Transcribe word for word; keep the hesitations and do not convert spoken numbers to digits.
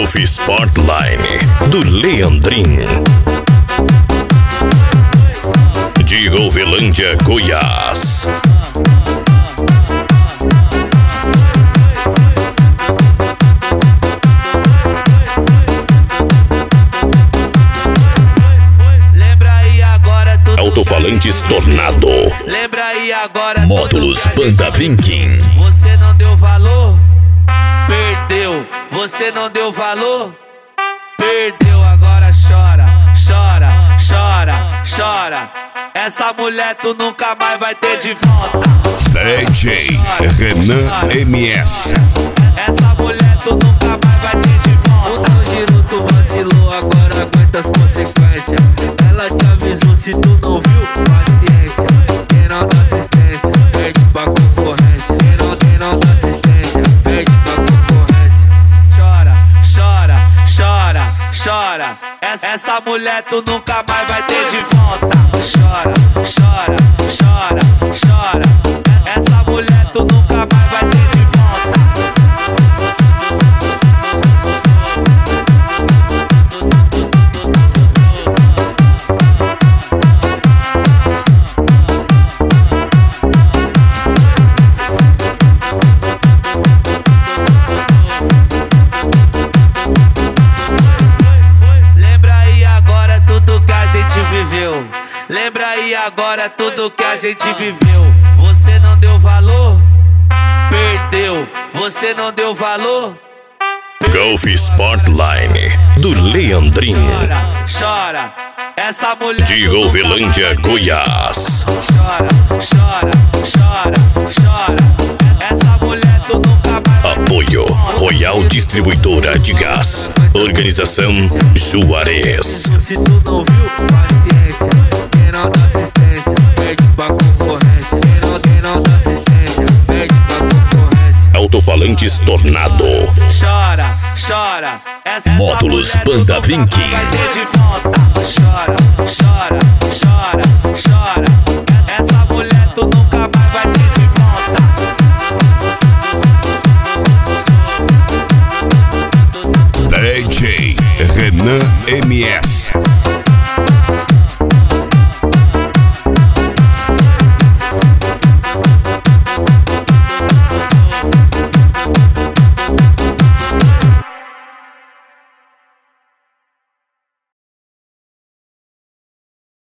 Golf Sportline do Leandrin, de Rovelândia, Goiás. Alto-falantes Tornado. Lembra aí agora. Módulos Panda Vinking. Você não deu valor, perdeu. Você não deu valor, perdeu. Agora chora, chora, chora, chora. Essa mulher tu nunca mais vai ter de volta. D J Renan M S. Essa mulher tu nunca mais vai ter de volta. O giro tu vacilou, agora aguenta as consequências. Ela te avisou, se tu não viu, paciência. Quem não dá assistência, perde pra concorrência. Quem não tem, não dá assistência, perde pra concorrência. Chora, chora, chora, chora. Essa, essa mulher tu nunca mais vai ter de volta. Chora, chora, chora, chora. Essa mulher tu nunca mais vai ter de volta. Lembra aí agora tudo que a gente viveu. Você não deu valor, perdeu. Você não deu valor, Golf Sportline do Leandrin, chora, chora. Essa mulher de Rovelândia, Goiás. Chora, chora, chora, chora. Essa mulher tu nunca mais. Apoio Royal Distribuidora de Gás. Organização Juarez. Se tu não viu, paciência. Quem não dá assistência, perde pra concorrência. Quem não tem, não dá assistência, perde pra concorrência. Alto-falantes Tornado. Chora, chora. Essa Módulos Panda Vinking. vai ter de volta. Chora, chora, chora, chora. Essa mulher tu nunca mais vai ter de volta. D J Renan M S.